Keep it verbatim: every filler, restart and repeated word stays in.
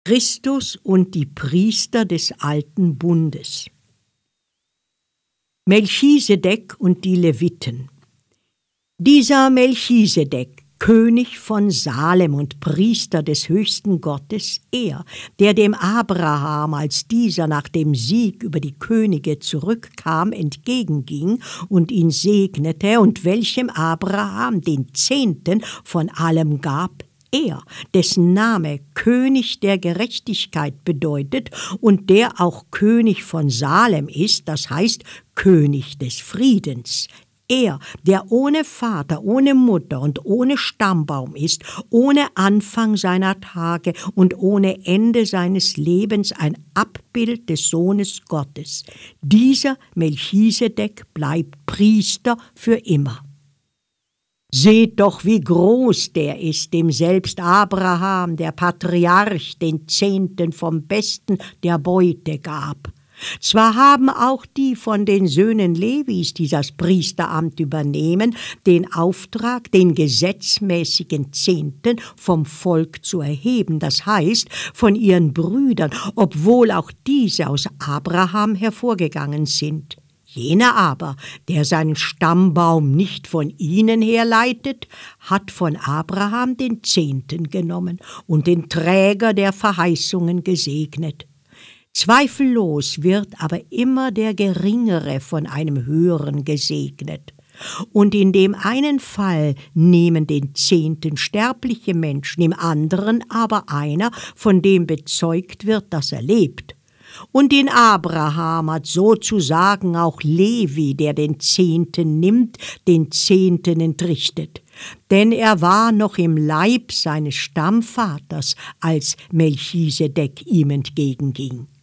Christus und die Priester des alten Bundes. Melchisedek und die Leviten. Dieser Melchisedek, König von Salem und Priester des höchsten Gottes, er, der dem Abraham, als dieser nach dem Sieg über die Könige zurückkam, entgegenging und ihn segnete und welchem Abraham den Zehnten von allem gab, er, dessen Name König der Gerechtigkeit bedeutet und der auch König von Salem ist, das heißt König des Friedens. Er, der ohne Vater, ohne Mutter und ohne Stammbaum ist, ohne Anfang seiner Tage und ohne Ende seines Lebens, ein Abbild des Sohnes Gottes. Dieser Melchisedek bleibt Priester für immer. Seht doch, wie groß der ist, dem selbst Abraham, der Patriarch, den Zehnten vom Besten der Beute gab. Zwar haben auch die von den Söhnen Levis, die das Priesteramt übernehmen, den Auftrag, den gesetzmäßigen Zehnten vom Volk zu erheben, das heißt von ihren Brüdern, obwohl auch diese aus Abraham hervorgegangen sind. Jener aber, der seinen Stammbaum nicht von ihnen herleitet, hat von Abraham den Zehnten genommen und den Träger der Verheißungen gesegnet. Zweifellos wird aber immer der Geringere von einem Höheren gesegnet. Und in dem einen Fall nehmen den Zehnten sterbliche Menschen, im anderen aber einer, von dem bezeugt wird, dass er lebt. Und in Abraham hat sozusagen auch Levi, der den Zehnten nimmt, den Zehnten entrichtet. Denn er war noch im Leib seines Stammvaters, als Melchisedek ihm entgegenging.